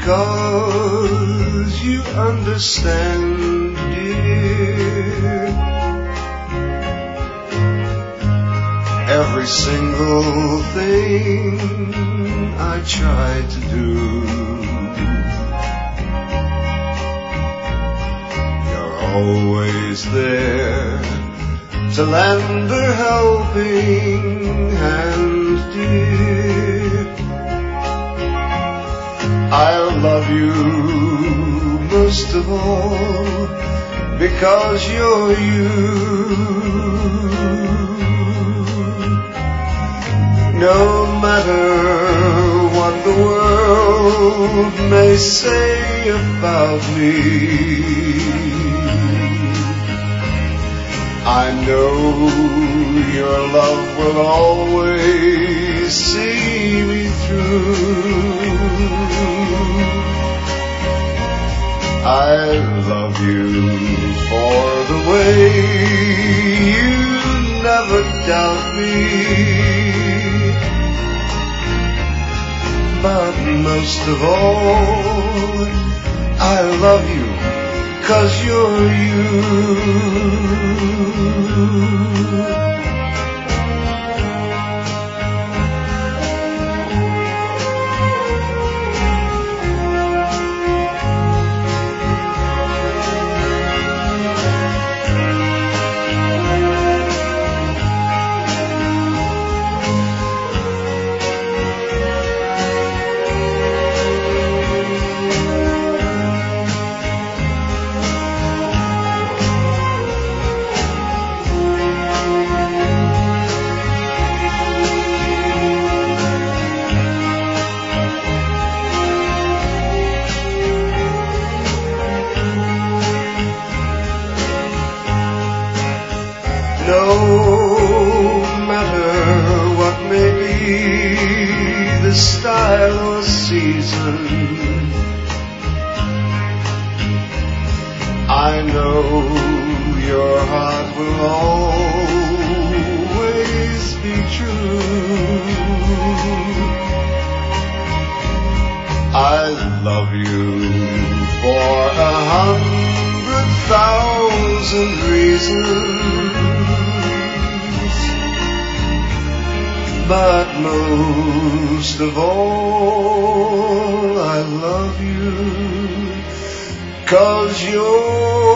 because you understand, dear. Every single thing I try to do, you're always there to lend a helping hand, dear. I love you most of all because you're you. No matter what the world may say about me, I know your love will always see me through. I love you for the way you never doubt me, but most of all, I love you 'cause you're you. No matter what may be the style or season, I know your heart will always be true. I love you for 100,000 reasons, but most of all, I love you 'cause you're